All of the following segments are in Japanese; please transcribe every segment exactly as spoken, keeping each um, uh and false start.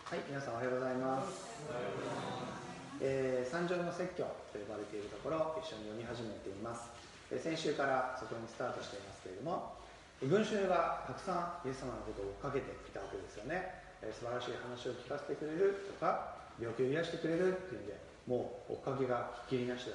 はい、皆さんおはようございます。えー、三条の説教と呼ばれているところを一緒に読み始めています。えー、先週からそこにスタートしていますけれども、群衆がたくさんイエス様のことを追っかけていたわけですよね。えー、素晴らしい話を聞かせてくれるとか、病気を癒してくれるっていうんで、もう追っかけがひっきりなしだった。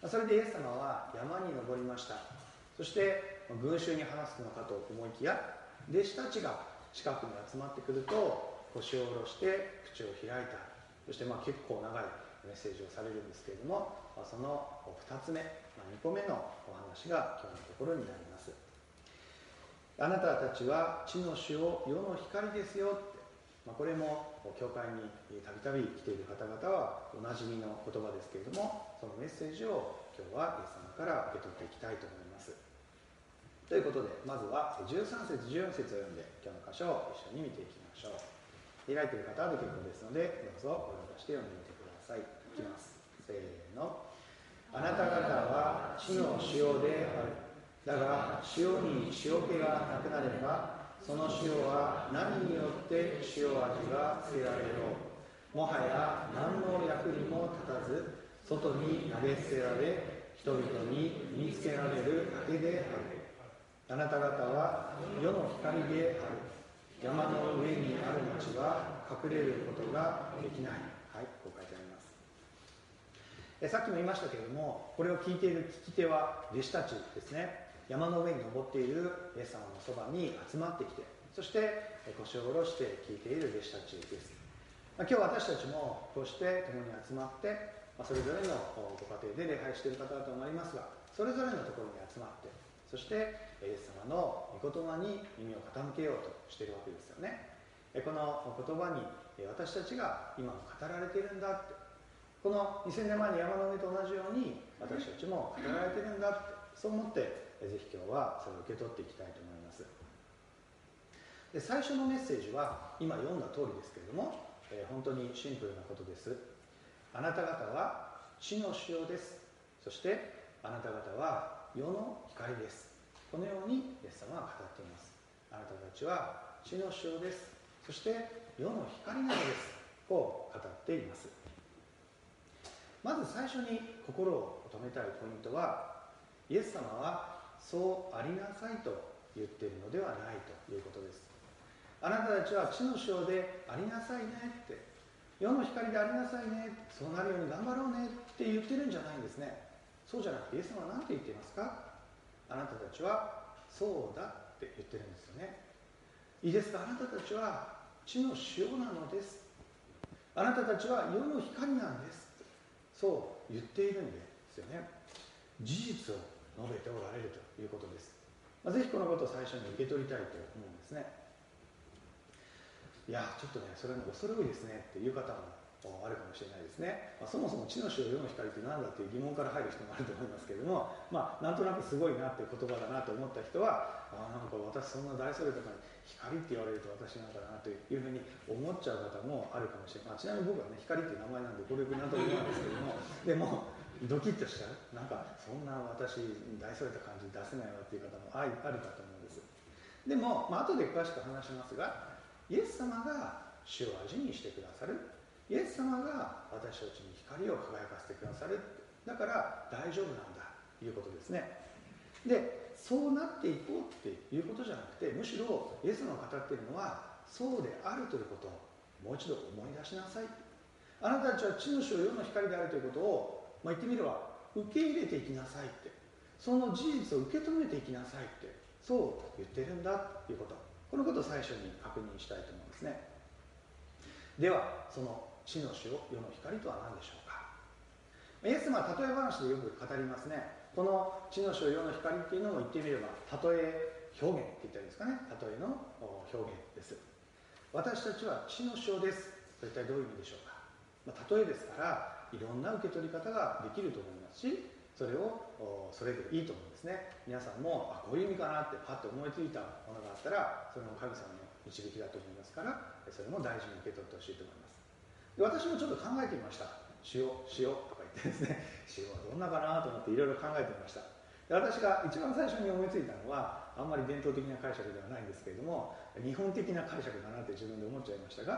それでイエス様は山に登りました。そして群衆に話すのかと思いきや、弟子たちが近くに集まってくると腰を下ろして口を開いた。そしてまあ結構長いメッセージをされるんですけれども、そのふたつめ、にこめのお話が今日のところになります。あなたたちは地の主を世の光ですよって、まあ、これも教会にたびたび来ている方々はおなじみの言葉ですけれども、そのメッセージを今日はイエス様から受け取っていきたいと思います。ということで、まずはじゅうさん節じゅうよん節を読んで今日の箇所を一緒に見ていきましょう。開いている方は結構ですので、どうぞお呼びして読んでみてください。いきます。せーの。あなた方は地の塩である。だが塩に塩気がなくなれば、その塩は何によって塩味がつけられよう。もはや何の役にも立たず、外に投げ捨てられ、人々に身につけられるだけである。あなた方は世の光である。山の上にある町は隠れることができない。はい、こう書いてあります。えさっきも言いましたけれども、これを聞いている聞き手は弟子たちですね。山の上に登っているイエス様のそばに集まってきて、そして腰を下ろして聞いている弟子たちです。今日私たちもこうして共に集まって、それぞれのご家庭で礼拝している方々もありますが、それぞれのところに集まって、そしてイエス様の御言葉に耳を傾けようとしているわけですよね。この言葉に私たちが今語られているんだって、このにせんねんまえの山の上と同じように私たちも語られているんだって、そう思ってぜひ今日はそれを受け取っていきたいと思います。で、最初のメッセージは今読んだ通りですけれども、えー、本当にシンプルなことです。あなた方は地の塩です。そしてあなた方は世の光です。このようにイエス様は語っています。あなたたちは地の塩です。そして世の光なのです。こう語っています。まず最初に心を留めたいポイントは、イエス様はそうありなさいと言っているのではないということです。あなたたちは地の塩でありなさいねって、世の光でありなさいね、そうなるように頑張ろうねって言ってるんじゃないんですね。そうじゃなくてイエス様は何て言っていますか？あなたたちはそうだって言ってるんですよね。いいですか？あなたたちは地の塩なのです。あなたたちは世の光なんです。そう言っているんですよね。事実を述べておられるということです。まあ、ぜひこのことを最初に受け取りたいと思うんですね。いやちょっとね、それも恐れ多いですねっていう方もあるかもしれないですね。まあ、そもそも地の塩、世の光って何だっていう疑問から入る人もあると思いますけれども、まあ、なんとなくすごいなっていう言葉だなと思った人は、あなんか私そんな大それたかに光って言われると私なんだなというふうに思っちゃう方もあるかもしれない。まあ、ちなみに僕はね、光っていう名前なんでこれなんとも言わないですけれども、でもドキッとしちゃう、なんかそんな私大それた感じ出せないわっていう方もあるかと思うんです。でも、まあ後で詳しく話しますが、イエス様が主を味にしてくださる、イエス様が私たちに光を輝かせてくださる、だから大丈夫なんだということですね。で、そうなっていこうっていうことじゃなくて、むしろイエス様が語っているのはそうであるということをもう一度思い出しなさい。あなたたちは地の塩、世の光であるということを、まあ、言ってみれば受け入れていきなさいって、その事実を受け止めていきなさいって、そう言ってるんだということ、このことを最初に確認したいと思うんですね。ではその地の塩、世の光とは何でしょうか。イエス様は例え話でよく語りますね。この地の塩、世の光っていうのを言ってみれば例え表現って言ったらいいですかね。例えの表現です。私たちは地の塩です。それ一体どういう意味でしょうか。まあ、例えですからいろんな受け取り方ができると思いますし、それをそれでいいと思うんですね。皆さんもあこういう意味かなってパッと思いついたものがあったら、それも神様の導きだと思いますから、それも大事に受け取ってほしいと思います。で、私もちょっと考えてみました。塩、塩とか言ってですね、塩はどんなかなと思っていろいろ考えてみました。で、私が一番最初に思いついたのは、あんまり伝統的な解釈ではないんですけれども、日本的な解釈だなって自分で思っちゃいましたが、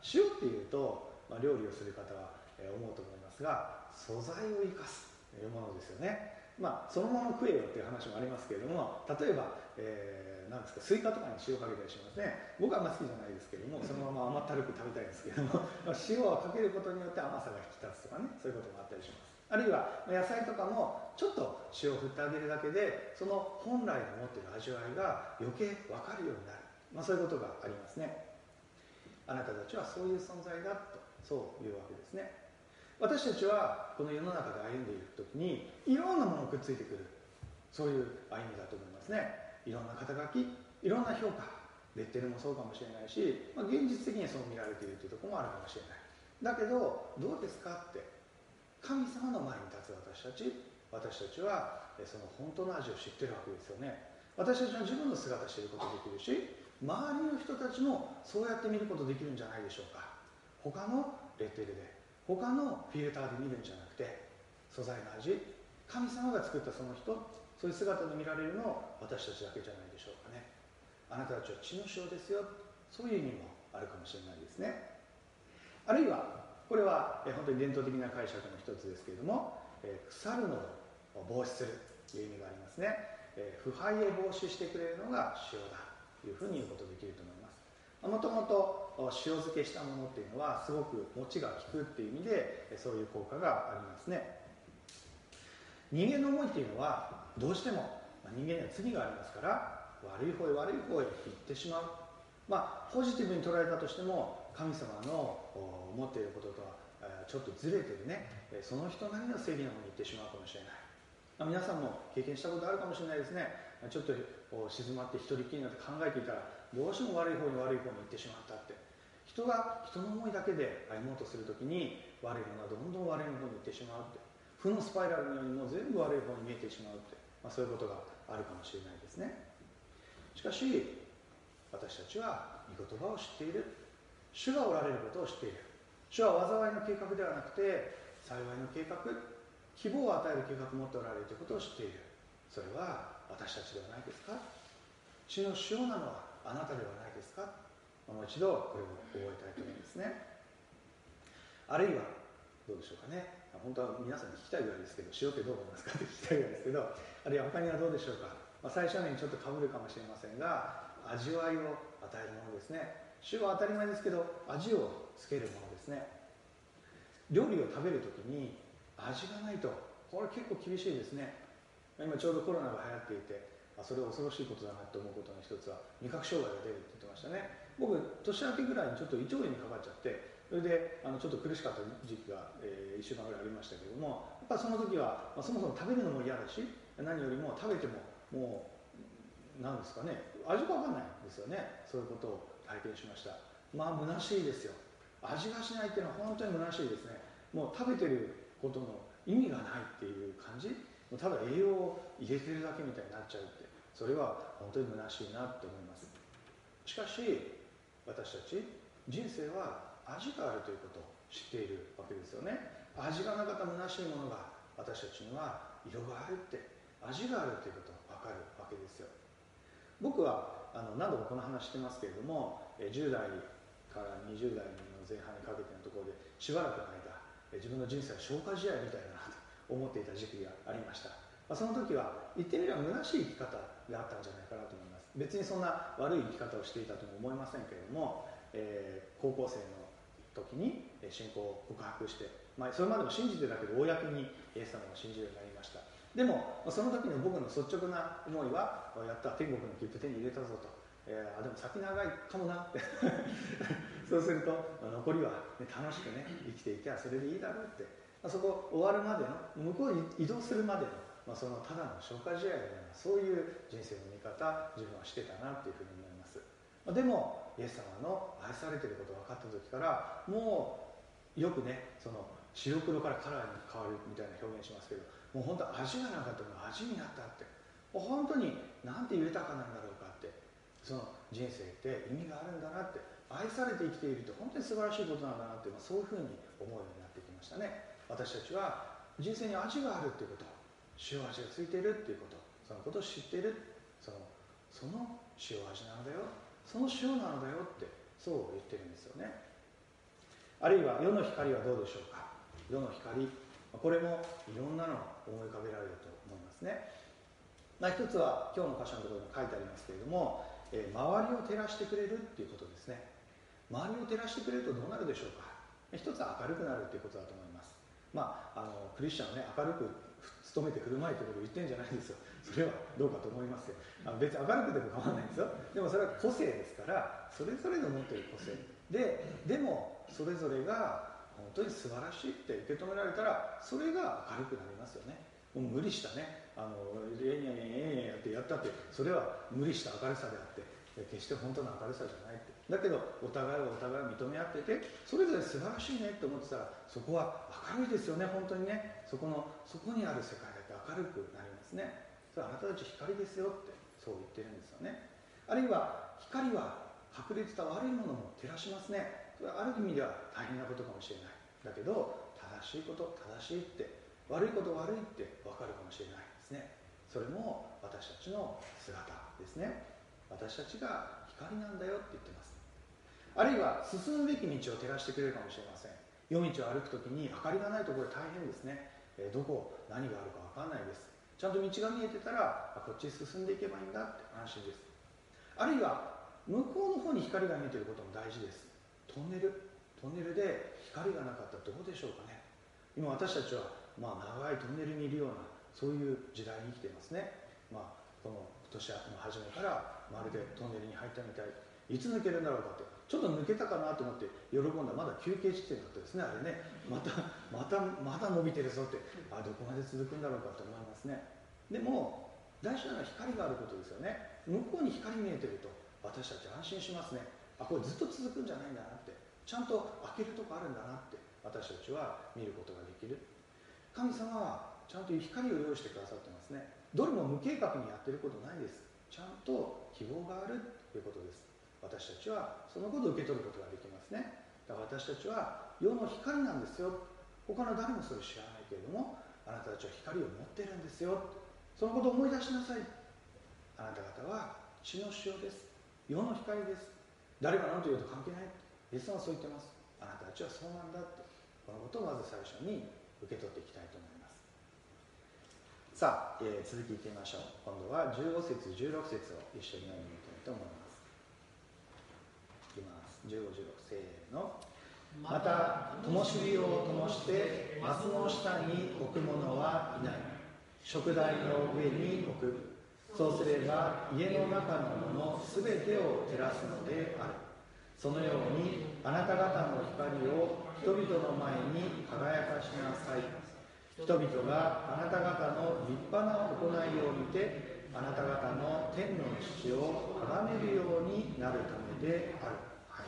塩っていうと、まあ、料理をする方は思うと思いますが、素材を生かすというものですよね。まあ、そのまま食えよっていう話もありますけれども、例えば、えー、なんですか、スイカとかに塩かけたりしますね。僕はあんま好きじゃないですけども、そのまま甘ったるく食べたいんですけども、まあ、塩をかけることによって甘さが引き立つとかね、そういうこともあったりします。あるいは野菜とかもちょっと塩を振ってあげるだけで、その本来の持っている味わいが余計分かるようになる、まあ、そういうことがありますね。あなたたちはそういう存在だと、そういうわけですね。私たちはこの世の中で歩んでいくときにいろんなものがくっついてくる、そういう歩みだと思いますね。いろんな肩書き、いろんな評価、レッテルもそうかもしれないし、まあ、現実的にはそう見られているというところもあるかもしれない。だけどどうですかって、神様の前に立つ私たち、私たちはその本当の味を知ってるわけですよね。私たちは自分の姿を知ることができるし、周りの人たちもそうやって見ることができるんじゃないでしょうか。他のレッテルで、他のフィルターで見るんじゃなくて、素材の味、神様が作ったその人、そういう姿で見られるのを私たちだけじゃないでしょうかね。あなたたちは血の塩ですよ、そういう意味もあるかもしれないですね。あるいはこれは本当に伝統的な解釈の一つですけれども、腐るのを防止するという意味がありますね。腐敗を防止してくれるのが塩だというふうに言うことができると思います。もともと塩漬けしたものっていうのはすごく持ちが効くっていう意味でそういう効果がありますね。人間の思いっていうのはどうしても人間には罪がありますから、悪い方へ悪い方へ行ってしまう。まあポジティブに捉えたとしても神様の持っていることとはちょっとずれてるね、その人なりの正義の方に行ってしまうかもしれない。まあ、皆さんも経験したことあるかもしれないですね。ちょっと静まって一人きりになって考えていたら、どうしても悪い方に悪い方に行ってしまったって。人が人の思いだけで歩もうとするときに、悪いものはどんどん悪い方に行ってしまうって、負のスパイラルのようにもう全部悪い方に見えてしまうって、まあ、そういうことがあるかもしれないですね。しかし私たちは御言葉を知っている。主がおられることを知っている。主は災いの計画ではなくて幸いの計画、希望を与える計画を持っておられるということを知っている。それは私たちではないですか。主の塩なのはあなたではないですか。もう一度これを覚えたいと思いますね。あるいはどうでしょうかね。本当は皆さんに聞きたいぐらいですけど、塩ってどう思いますかって聞きたいぐらいですけど、あるいは他にはどうでしょうか。まあ、最初にちょっとかぶるかもしれませんが、味わいを与えるものですね。塩は当たり前ですけど、味をつけるものですね。料理を食べるときに味がないと、これ結構厳しいですね。今ちょうどコロナが流行っていて、それは恐ろしいことだなと思うことの一つは味覚障害が出るって言ってましたね。僕年明けぐらいにちょっと胃腸炎にかかっちゃって、それであのちょっと苦しかった時期が、えー、いっしゅうかんぐらいありましたけども、やっぱその時は、まあ、そもそも食べるのも嫌だし、何よりも食べてももう何ですかね、味が分かんないんですよね。そういうことを体験しました。まあ虚しいですよ。味がしないっていうのは本当に虚しいですね。もう食べてることの意味がないっていう感じ、ただ栄養を入れてるだけみたいになっちゃうって、それは本当に虚しいなって思います。しかし私たち人生は味があるということを知っているわけですよね。味がなかった虚しいものが私たちには色があるって、味があるということが分かるわけですよ。僕はあの何度もこの話してますけれども、じゅう代からにじゅう代の前半にかけてのところでしばらくの間、自分の人生は消化試合みたいだなと思っていた時期がありました。その時は言ってみれば虚しい生き方であったんじゃないかなと思います。別にそんな悪い生き方をしていたとも思いませんけれども、えー、高校生の時に信仰を告白して、まあ、それまでも信じてたけど公にイエス様を信じるようになりました。でもその時の僕の率直な思いは、やった天国の切符手に入れたぞと、えー、あでも先長いかもなってそうすると残りは、ね、楽しくね生きていけばそれでいいだろうって、そこ終わるまでの向こうに移動するまでの、まあ、そのただの消化試合のようなそういう人生の見方自分はしてたなというふうに思います。でもイエス様の愛されていることが分かった時からもうよくね、その白黒からカラーに変わるみたいな表現しますけど、もう本当味がなかったのが味になったって、もう本当になんて豊かなんだろうかって、その人生って意味があるんだなって、愛されて生きているって本当に素晴らしいことなんだなって、まあ、そういうふうに思うようになってきましたね。私たちは人生に味があるっていうこと、塩味がついているっていうこと、そのことを知っている、そのその塩味なのだよ、その塩なのだよってそう言ってるんですよね。 あるいは世の光はどうでしょうか。世の光、これもいろんなのを思い浮かべられると思いますね。まあ、一つは今日の箇所のところに書いてありますけれども、えー、周りを照らしてくれるっていうことですね。周りを照らしてくれるとどうなるでしょうか。一つは明るくなるということだと思います。まあ、あのクリスチャンはね、明るく努めて振る舞いということを言ってるんじゃないんですよ。それはどうかと思いますよ。あの別に明るくでも構わないんですよ。でもそれは個性ですから、それぞれの持っている個性で、でもそれぞれが本当に素晴らしいって受け止められたら、それが明るくなりますよね。もう無理したね、あのえいやいやいやいやってやったって、それは無理した明るさであって、決して本当の明るさじゃないって。だけどお互いをお互い認め合ってて、それぞれ素晴らしいねって思ってたら、そこは明るいですよね。本当にね、そこのそこにある世界だけ明るくなりますね。それはあなたたち光ですよってそう言ってるんですよね。あるいは光は隠れてた悪いものも照らしますね。それはある意味では大変なことかもしれない。だけど正しいこと正しいって、悪いこと悪いって分かるかもしれないですね。それも私たちの姿ですね。私たちが光なんだよって言ってます。あるいは進むべき道を照らしてくれるかもしれません。夜道を歩くときに明かりがないところ大変ですね。えー、どこ何があるか分かんないです。ちゃんと道が見えてたら、あ、こっちへ進んでいけばいいんだって安心です。あるいは向こうの方に光が見えていることも大事です。トンネルトンネルで光がなかったらどうでしょうかね。今私たちは、まあ、長いトンネルにいるようなそういう時代に生きていますね。まあ、この今年の初めからまるでトンネルに入ったみたい。いつ抜けるんだろうかって、ちょっと抜けたかなと思って喜んだら、まだ休憩地点だったですね。あれね、またまたまだ伸びてるぞって、あ、どこまで続くんだろうかと思いますね。でも大事なのは光があることですよね。向こうに光見えてると私たち安心しますね。あ、これずっと続くんじゃないんだなって、ちゃんと開けるとこあるんだなって私たちは見ることができる。神様はちゃんと光を用意してくださってますね。どれも無計画にやってることないです。ちゃんと希望があるということです。私たちはそのことを受け取ることができますね。だから私たちは世の光なんですよ。他の誰もそれ知らないけれども、あなたたちは光を持ってるんですよ。そのことを思い出しなさい。あなた方は血の塩です。世の光です。誰が何と言うと関係ない。イエス様はそう言ってます。あなたたちはそうなんだって、このことをまず最初に受け取っていきたいと思います。さあ、えー、続きいってみましょう。今度はじゅうご節じゅうろく節を一緒に読んでみたいと思います。いきます。じゅうご、じゅうろく、せーの。また灯火を灯して松の下に置く者はいない。食台の上に置く。そうすれば家の中のものすべてを照らすのである。そのようにあなた方の光を人々の前に輝かしなさい。人々があなた方の立派な行いを見て、あなた方の天の父を崇めるようになるためである。はい、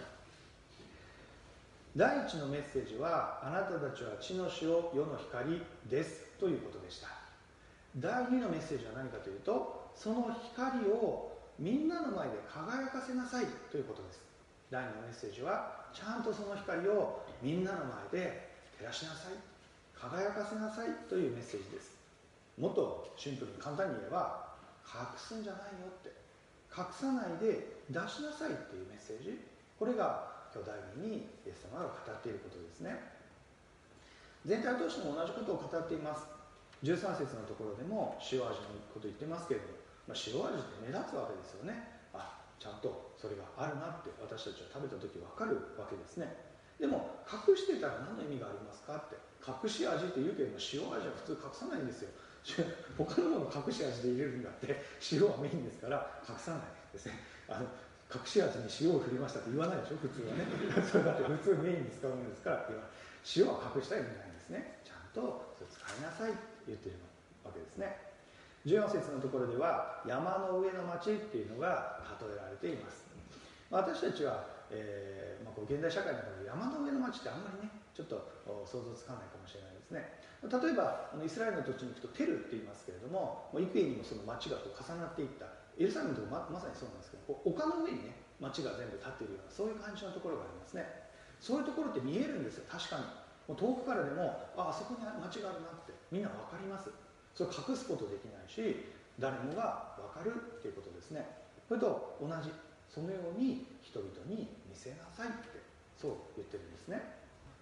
第一のメッセージは、あなたたちは地の塩、世の光ですということでした。第二のメッセージは何かというと、その光をみんなの前で輝かせなさいということです。第二のメッセージは、ちゃんとその光をみんなの前で照らしなさい、輝かせなさいというメッセージです。もっとシンプルに簡単に言えば、隠すんじゃないよって、隠さないで出しなさいっていうメッセージ、これが今日第二にイエス様が語っていることですね。全体を通しても同じことを語っています。じゅうさん節のところでも塩味のことを言ってますけれども、まあ、塩味って目立つわけですよね。あ、ちゃんとそれがあるなって私たちは食べた時分かるわけですね。でも隠してたら何の意味がありますかって、隠し味って言うけれども塩味は普通隠さないんですよ。他のもの隠し味で入れるんだって、塩はメインですから隠さないですね。あの隠し味に塩を振りましたって言わないでしょ、普通はね。それだって普通メインに使うものですから言わない。塩は隠したい意味ないんですね。ちゃんとそれ使いなさいって言ってるわけですね。じゅうよん節のところでは山の上の町っていうのが例えられています。私たちは、えーまあ、こう現代社会の中で山の上の町ってあんまりねちょっと想像つかないかもしれないですね。例えばあのイスラエルの土地に行くとテルって言いますけれども、幾重にもその町がこう重なっていった、エルサレムのところ ま, まさにそうなんですけど、こう丘の上にね町が全部立っているようなそういう感じのところがありますね。そういうところって見えるんですよ。確かにもう遠くからでも、ああそこに町があるなってみんな分かります。それを隠すことできないし、誰もが分かるっていうことですね。それと同じ、そのように人々に見せなさいってそう言ってるんですね。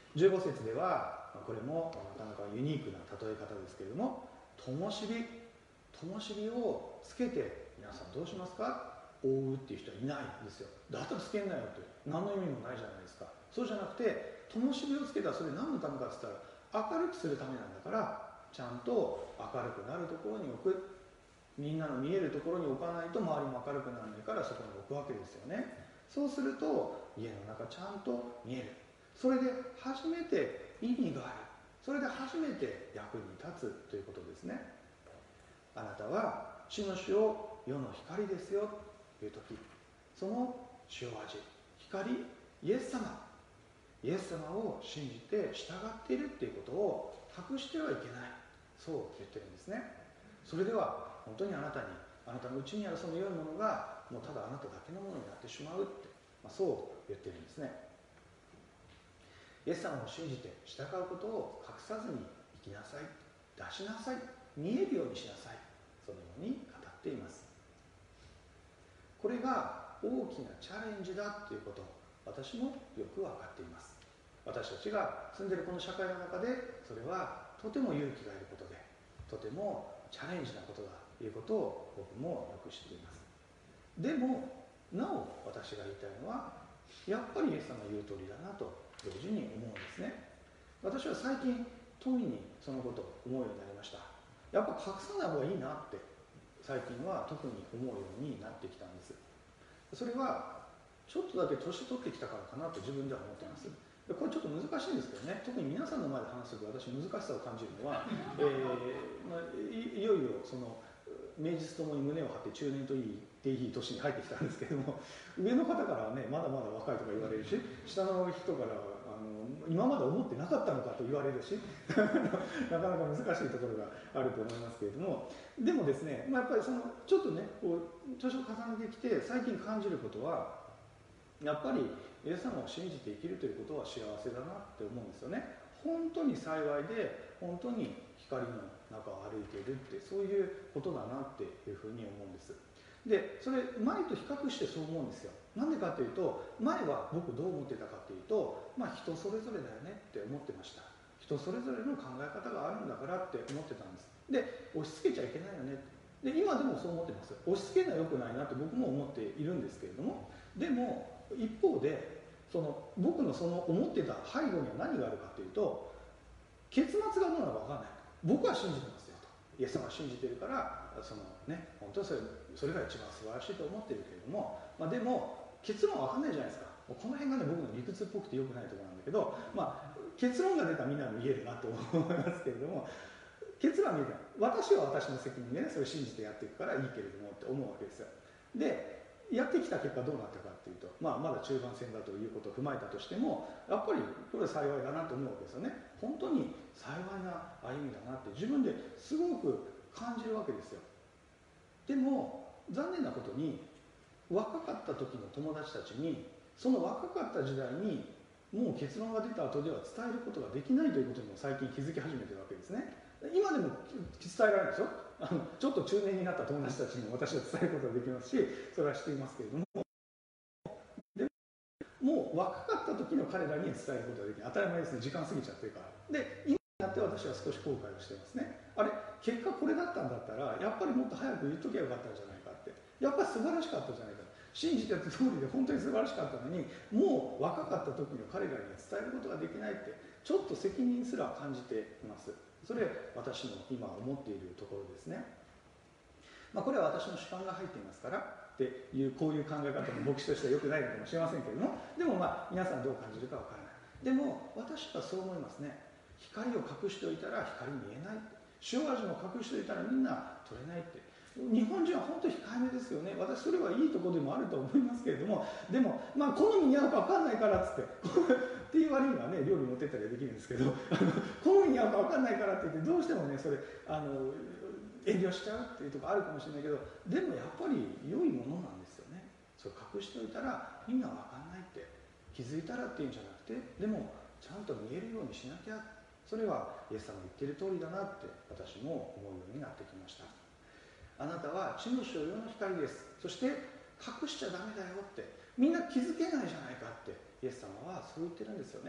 じゅうご節ではこれもなかなかユニークな例え方ですけれども、灯火灯火をつけて皆さんどうしますか？覆うっていう人はいないんですよ。だったらつけんなよって何の意味もないじゃないですか。そうじゃなくて、灯火をつけたらそれ何のためかって言ったら明るくするためなんだから、ちゃんと明るくなるところに置く、みんなの見えるところに置かないと周りも明るくならないからそこに置くわけですよね。そうすると家の中ちゃんと見える。それで初めて意味がある。それで初めて役に立つということですね。あなたは地の主を世の光ですよという時、その塩味、光、イエス様イエス様を信じて従っているということを隠してはいけない、そう言ってるんですね。それでは本当にあなたに、あなたのうちにあるその良いものがもうただあなただけのものになってしまうって、まあ、そう言ってるんですね。イエス様を信じて従うことを隠さずに生きなさい、出しなさい、見えるようにしなさい、そのように語っています。これが大きなチャレンジだということを私もよく分かっています。私たちが住んでいるこの社会の中でそれはとても勇気がいることで、とてもチャレンジなことだということを僕もよく知っています。でもなお私が言いたいのは、やっぱりイエス様の言う通りだなと同時に思うんですね。私は最近富にそのことを思うようになりました。やっぱ隠さない方がいいなって最近は特に思うようになってきたんです。それはちょっとだけ年取ってきたからかなと自分では思っています。これちょっと難しいんですけどね、特に皆さんの前で話すとき私難しさを感じるのは、えーまあ、い, いよいよその名実ともに胸を張って中年と言っていい年に入ってきたんですけれども、上の方からはねまだまだ若いとか言われるし、下の人からあの今まで思ってなかったのかと言われるしなかなか難しいところがあると思いますけれども、でもですね、まあ、やっぱりそのちょっとねこう年を重ねてきて最近感じることは、やっぱりイエス様を信じて生きるということは幸せだなって思うんですよね。本当に幸いで、本当に光の中を歩いているって、そういうことだなっていうふうに思うんです。で、それ前と比較してそう思うんですよ。なんでかというと、前は僕どう思ってたかというと、まあ人それぞれだよねって思ってました。人それぞれの考え方があるんだからって思ってたんです。で、押し付けちゃいけないよねって。で、今でもそう思ってます。押し付けるのは良くないなって僕も思っているんですけれども、でも一方でその僕のその思ってた背後には何があるかというと、結末がどうなのか分からない。僕は信じてますよと、イエス様は信じてるからその、ね、本当にそれ、それが一番素晴らしいと思ってるけれども、まあ、でも結論は分かんないじゃないですか。この辺がね僕の理屈っぽくて良くないところなんだけど、まあ、結論が出たらみんな見えるなと思いますけれども、結論は見えない。私は私の責任でねそれを信じてやっていくからいいけれどもって思うわけですよ。でやってきた結果どうなったかっていうと、まあ、まだ中盤戦だということを踏まえたとしても、やっぱりこれは幸いだなと思うわけですよね。本当に幸いな歩みだなって自分ですごく感じるわけですよ。でも残念なことに、若かった時の友達たちにその若かった時代にもう結論が出た後では伝えることができないということにも最近気づき始めてるわけですね。今でも伝えられるでしょ。あのちょっと中年になった友達たちにも私は伝えることができますし、それはしていますけれども、でもう若かった時の彼らに伝えることができない。当たり前ですね、時間過ぎちゃってるから。で今になって私は少し後悔をしていますね。あれ結果これだったんだったらやっぱりもっと早く言っときゃよかったんじゃないかって、やっぱり素晴らしかったじゃないか、信じてた通りで本当に素晴らしかったのに、もう若かった時の彼らに伝えることができないってちょっと責任すら感じています。それ私の今思っているところですね。まあ、これは私の主観が入っていますからっていうこういう考え方も牧師としては良くないのかもしれませんけれども、でもまあ皆さんどう感じるかわからない。でも私はそう思いますね。光を隠しておいたら光見えない、塩味も隠しておいたらみんな取れないって。日本人は本当に控えめですよね。私それはいいところでもあると思いますけれども、でもまあ好みに合うか分かんないからっつってっていう割にはね料理持ってったりはできるんですけど、好みに合うか分かんないからって言ってどうしてもねそれあの遠慮しちゃうっていうところあるかもしれないけど、でもやっぱり良いものなんですよね。それ隠しておいたらみんな分かんないって、気づいたらっていうんじゃなくて、でもちゃんと見えるようにしなきゃ、それはイエス様の言ってる通りだなって私も思うようになってきました。あなたは地の主を世の光です。そして隠しちゃダメだよって、みんな気づけないじゃないかってイエス様はそう言ってるんですよね。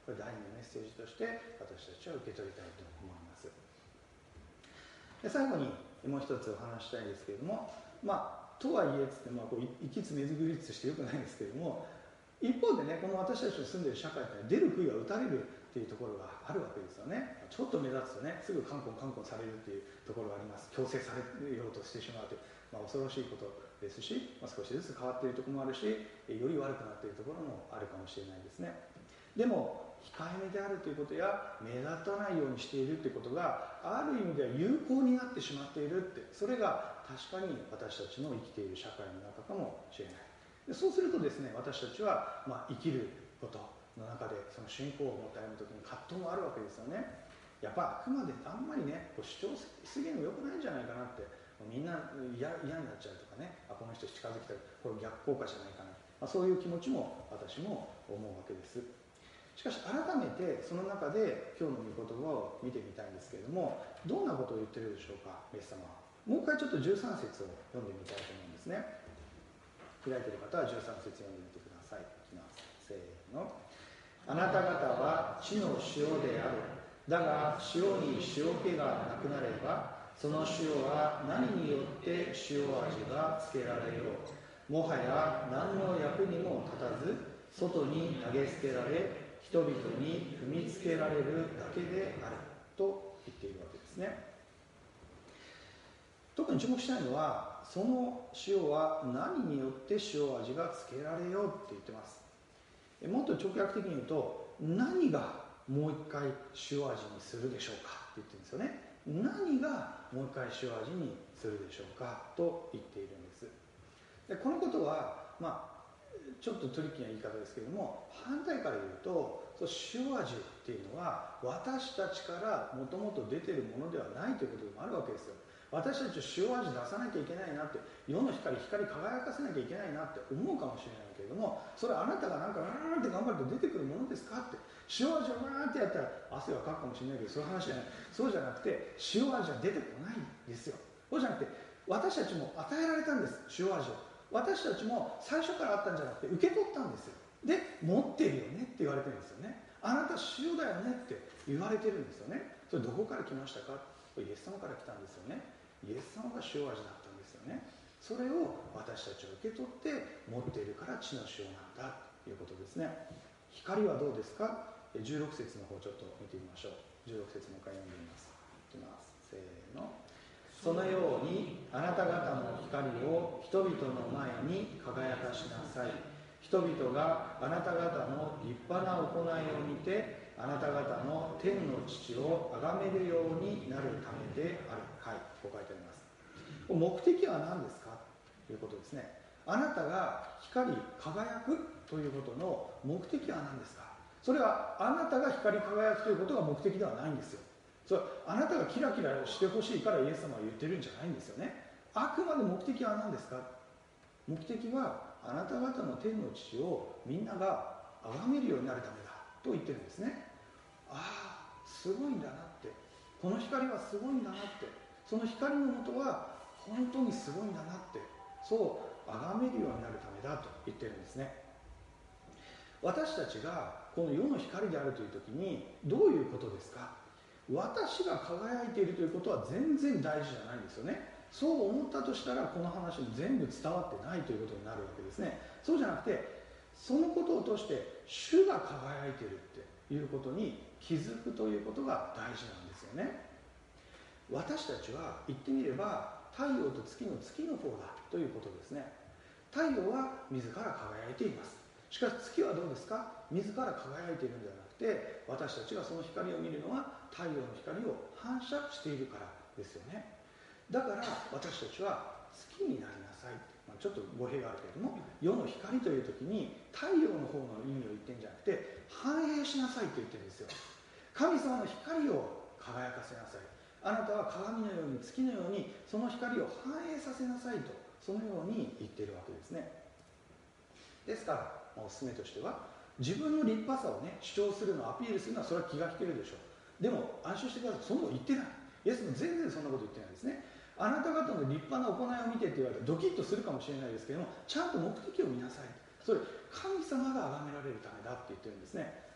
これ第二のメッセージとして私たちは受け取りたいと思います。で最後にもう一つお話したいんですけれども、まあとはいえつって、まあ、こう行きつ目ずぐりつしてよくないんですけれども、一方でね、この私たちの住んでいる社会って出る杭は打たれるっていうところがあるわけですよね。ちょっと目立つとね、すぐカンコンカンコンされるっていうところがあります。強制されようとしてしまうという、まあ、恐ろしいことですし、まあ、少しずつ変わっているところもあるし、より悪くなっているところもあるかもしれないですね。でも控えめであるということや目立たないようにしているということがある意味では有効になってしまっているって、それが確かに私たちの生きている社会の中かもしれない。でそうするとですね、私たちは、まあ、生きることの中でその信仰を持って歩むときに葛藤もあるわけですよね。やっぱあくまであんまりねこう主張しすぎるのも良くないんじゃないかなって、みんな嫌になっちゃうとかね、あこの人近づきたい、これ逆効果じゃないかな、まあ、そういう気持ちも私も思うわけです。しかし改めてその中で今日の御言葉を見てみたいんですけれども、どんなことを言ってるでしょうか、イエス様は。もう一回ちょっとじゅうさん節を読んでみたいと思うんですね。開いている方はじゅうさん節読んでみてください。いきます。せーの。あなた方は地の塩である。だが塩に塩気がなくなれば、その塩は何によって塩味がつけられよう。もはや何の役にも立たず、外に投げ捨てられ、人々に踏みつけられるだけであると言っているわけですね。特に注目したいのは、その塩は何によって塩味がつけられようって言ってます。もっと直訳的に言うと、何がもう一回塩味にするでしょうかって言ってるんですよね。何がもう一回塩味にするでしょうかと言っているんです。でこのことは、まあちょっとトリッキーな言い方ですけれども、反対から言うと、塩味っていうのは私たちからもともと出てるものではないということでもあるわけですよ。私たち塩味出さなきゃいけないなって、世の光光輝かせなきゃいけないなって思うかもしれないけれども、それはあなたがなんかうーんって頑張ると出てくるものですかって。塩味をうーんってやったら汗はかくかもしれないけど、そういう話じゃない。そうじゃなくて、塩味は出てこないんですよ。そうじゃなくて、私たちも与えられたんです、塩味を。私たちも最初からあったんじゃなくて受け取ったんですよ。で、持ってるよねって言われてるんですよね。あなた塩だよねって言われてるんですよね。それどこから来ましたか？これイエス様から来たんですよね。イエス様が塩味だったんですよね。それを私たちは受け取って持っているから地の塩なんだということですね。光はどうですか？じゅうろく節の方ちょっと見てみましょう。じゅうろく節もう一回読んでみます。いきます。せーの。そのようにあなた方の光を人々の前に輝かしなさい。人々があなた方の立派な行いを見て、あなた方の天の父を崇めるようになるためである。はい、こう書いてあります。目的は何ですかということですね。あなたが光り輝くということの目的は何ですか？それはあなたが光り輝くということが目的ではないんですよ。それあなたがキラキラしてほしいからイエス様は言ってるんじゃないんですよね。あくまで目的は何ですか？目的はあなた方の天の父をみんなが崇めるようになるためだと言ってるんですね。ああ、すごいんだなって、この光はすごいんだなって、その光のもとは本当にすごいんだなって、そう崇めるようになるためだと言ってるんですね。私たちがこの世の光であるという時にどういうことですか？私が輝いているということは全然大事じゃないんですよね。そう思ったとしたらこの話も全部伝わってないということになるわけですね。そうじゃなくて、そのことを通して主が輝いているっていうことに気づくということが大事なんですよね。私たちは言ってみれば太陽と月の月の方だということですね。太陽は自ら輝いています。しかし月はどうですか？自ら輝いているんではなくて、私たちがその光を見るのは太陽の光を反射しているからですよね。だから私たちは月になりなさい、まあ、ちょっと語弊があるけれども、世の光という時に太陽の方の意味を言ってるんじゃなくて、反映しなさいと言ってるんですよ。神様の光を輝かせなさい。あなたは鏡のように月のようにその光を反映させなさいと、そのように言っているわけですね。ですからおすすめとしては、自分の立派さをね主張するの、アピールするのはそれは気が引けるでしょう。でも安心してください、そんなこと言ってない。イエスも全然そんなこと言ってないですね。あなた方の立派な行いを見てって言われてドキッとするかもしれないですけども、ちゃんと目的を見なさい。それ神様が崇められるためだって言ってるんですね。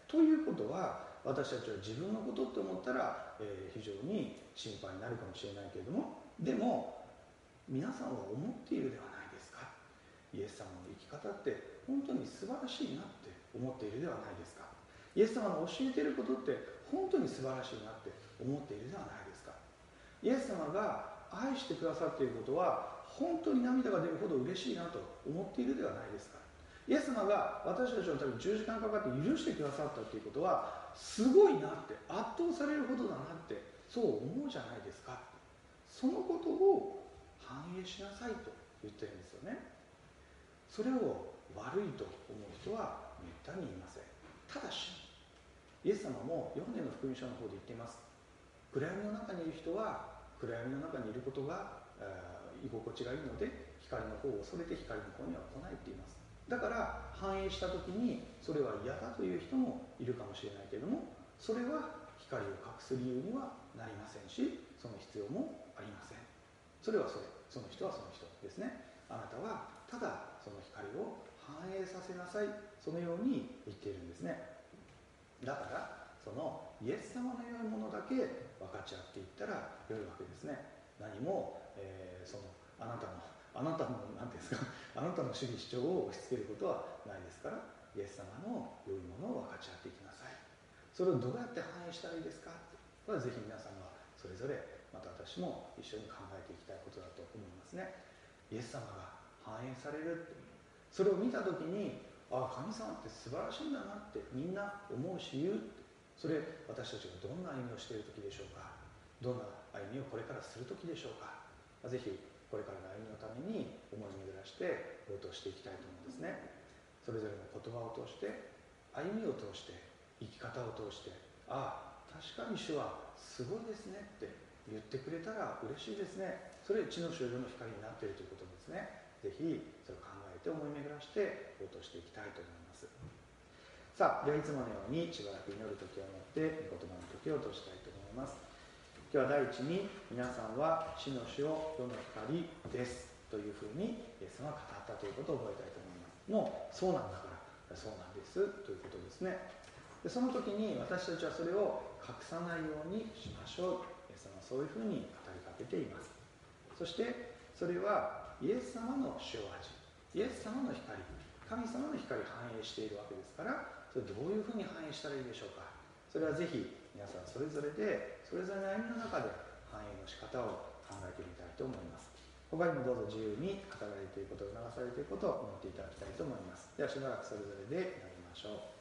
ということは、私たちは自分のことって思ったら、えー、非常に心配になるかもしれないけれども、でも皆さんは思っているではないですか。イエス様の生き方って本当に素晴らしいなって思っているではないですか。イエス様の教えていることって本当に素晴らしいなって思っているではないですか。イエス様が愛してくださっていることは本当に涙が出るほど嬉しいなと思っているではないですか。イエス様が私たちのためにじゅうじかんかかって許してくださったということはすごいなって、圧倒されるほどだなってそう思うじゃないですか。そのことを反映しなさいと言ってるんですよね。それを悪いと思う人はめったにいません。ただしイエス様もヨハネの福音書の方で言っています。暗闇の中にいる人は暗闇の中にいることが居心地がいいので光の方を恐れて光の方には来ないって言います。だから反映した時にそれは嫌だという人もいるかもしれないけれども、それは光を隠す理由にはなりませんし、その必要もありません。それはそれ、その人はその人ですね。あなたはただその光を反映させなさい、そのように言っているんですね。だからそのイエス様の良いものだけ分かち合っていったら良いわけですね。何も、えー、そのあなたのあなたの何ていうんですかあなたの主義主張を押し付けることはないですから、イエス様の良いものを分かち合っていきなさい。それをどうやって反映したらいいですか。これはぜひ皆さんがそれぞれ、また私も一緒に考えていきたいことだと思いますね。イエス様が反映されるって、それを見た時に、ああ神様って素晴らしいんだなってみんな思うし言うって、それ私たちがどんな歩みをしている時でしょうか。どんな歩みをこれからする時でしょうか。ぜひこれからの歩みのために思い巡らして応答していきたいと思うんですね。それぞれの言葉を通して、歩みを通して、生き方を通して、ああ確かに主はすごいですねって言ってくれたら嬉しいですね。それ地の少女の光になっているということですね。ぜひそれを考えて思い巡らして応答していきたいと思います。さあ、ではいつものようにしばらく祈る時を持って御言葉の時を通したいと思います。今日は第一に、皆さんは地の主を世の光ですというふうにイエス様が語ったということを覚えたいと思います。もうそうなんだからそうなんですということですね。でその時に私たちはそれを隠さないようにしましょう。イエス様はそういうふうに語りかけています。そしてそれはイエス様の塩味、イエス様の光、神様の光を反映しているわけですから、それどういうふうに反映したらいいでしょうか。それはぜひ皆さんそれぞれでそれぞれの歩みの中で反映の仕方を考えてみたいと思います。他にもどうぞ自由に語られていること、促されていることを思っていただきたいと思います。ではしばらくそれぞれで祈りましょう。